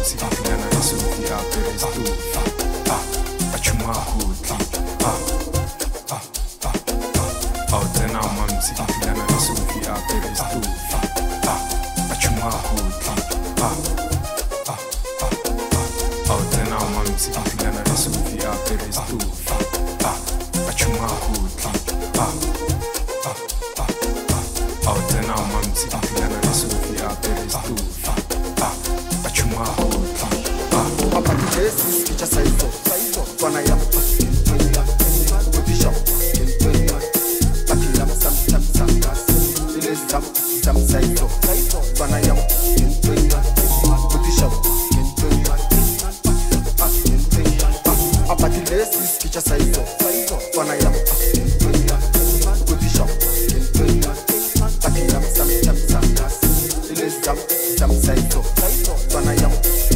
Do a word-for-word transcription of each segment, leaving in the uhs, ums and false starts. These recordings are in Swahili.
mamzi Pilana isufi apere stufa Achuma kuti Autena mamzi Pilana isufi apere stufa Achuma kuti Autena mamzi Pilana isufi apere stufa Achuma kuti Autena mamzi Pilana isufi apere stufa Achuma kuti Papa Jesse kicha saizo saizo Twana ya Kutisha Pakila sam sam sam Ile sam sam saizo Twana ya Kutisha Papa Jesse kicha saizo saizo Twana ya Kutisha Pakila sam sam sam Ile sam sam saizo Twana ya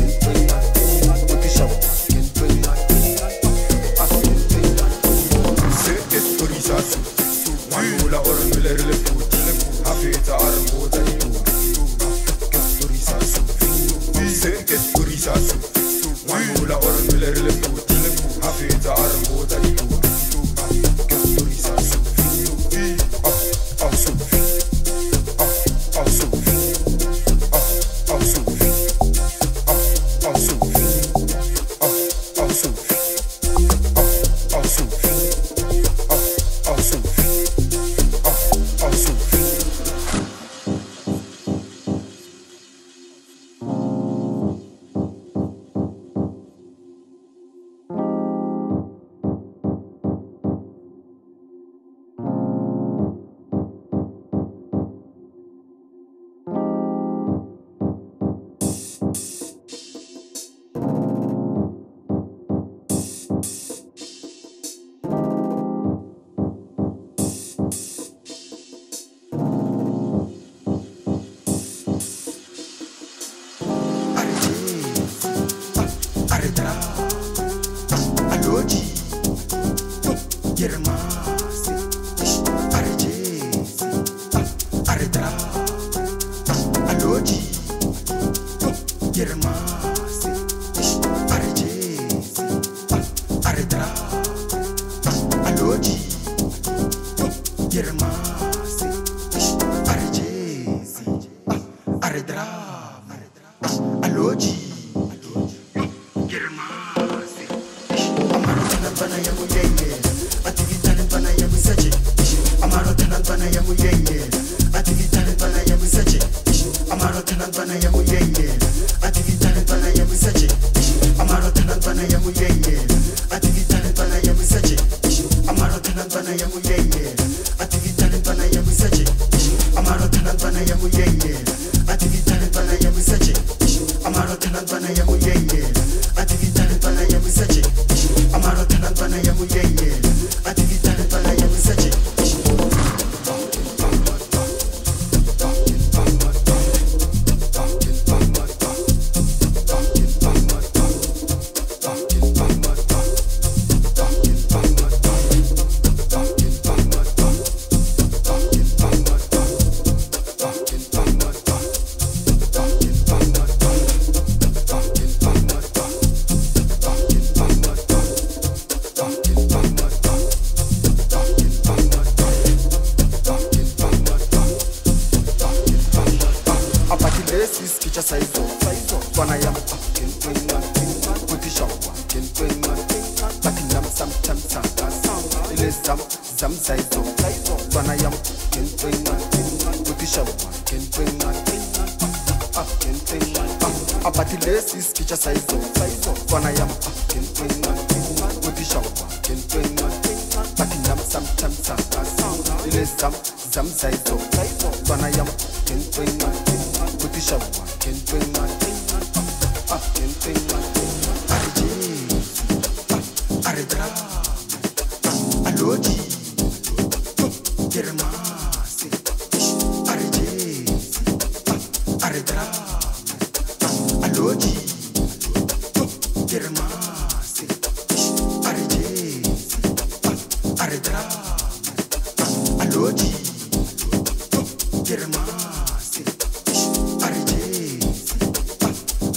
Manula ormüler le fut Hafita armuda itu Kesturisa su Sen kesturisa su Manula ormüler le fut Hafita armuda itu Kesturisa su Au au su Au au su Au au su Au au su Au au su Au au su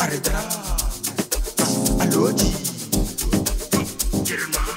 arredrar. Alô, girma.